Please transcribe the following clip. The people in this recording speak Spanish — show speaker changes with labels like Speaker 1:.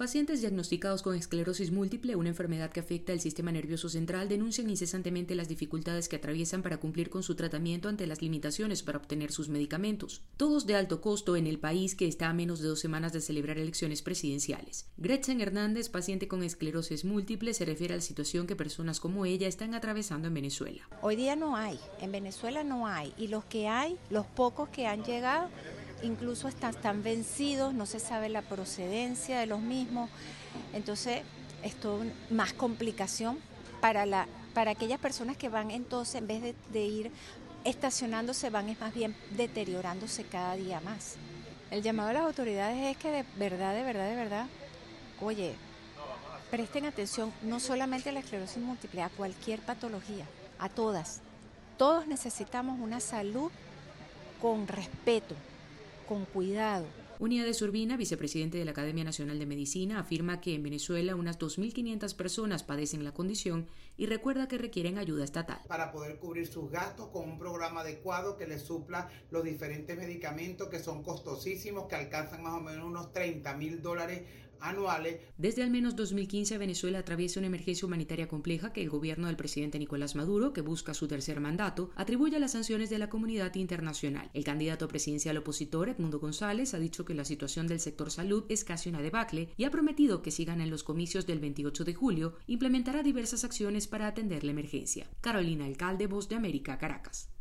Speaker 1: Pacientes diagnosticados con esclerosis múltiple, una enfermedad que afecta el sistema nervioso central, denuncian incesantemente las dificultades que atraviesan para cumplir con su tratamiento ante las limitaciones para obtener sus medicamentos, todos de alto costo en el país que está a menos de 2 semanas de celebrar elecciones presidenciales. Gretchen Hernández, paciente con esclerosis múltiple, se refiere a la situación que personas como ella están atravesando en Venezuela.
Speaker 2: Hoy día no hay, en Venezuela no hay, y los que hay, los pocos que han llegado, incluso están vencidos, no se sabe la procedencia de los mismos, entonces esto más complicación para aquellas personas que van entonces, en vez de ir estacionándose, van es más bien deteriorándose cada día más. El llamado a las autoridades es que de verdad, oye, presten atención no solamente a la esclerosis múltiple, a cualquier patología, a todas. Todos necesitamos una salud con respeto, con cuidado.
Speaker 1: Uniades Urbina, vicepresidente de la Academia Nacional de Medicina, afirma que en Venezuela unas 2.500 personas padecen la condición y recuerda que requieren ayuda estatal.
Speaker 3: Para poder cubrir sus gastos con un programa adecuado que les supla los diferentes medicamentos que son costosísimos, que alcanzan más o menos unos $30,000 anuales.
Speaker 1: Desde al menos 2015, Venezuela atraviesa una emergencia humanitaria compleja que el gobierno del presidente Nicolás Maduro, que busca su tercer mandato, atribuye a las sanciones de la comunidad internacional. El candidato presidencial opositor, Edmundo González, ha dicho que la situación del sector salud es casi una debacle y ha prometido que si gana en los comicios del 28 de julio, implementará diversas acciones para atender la emergencia. Carolina Alcalde, Voz de América, Caracas.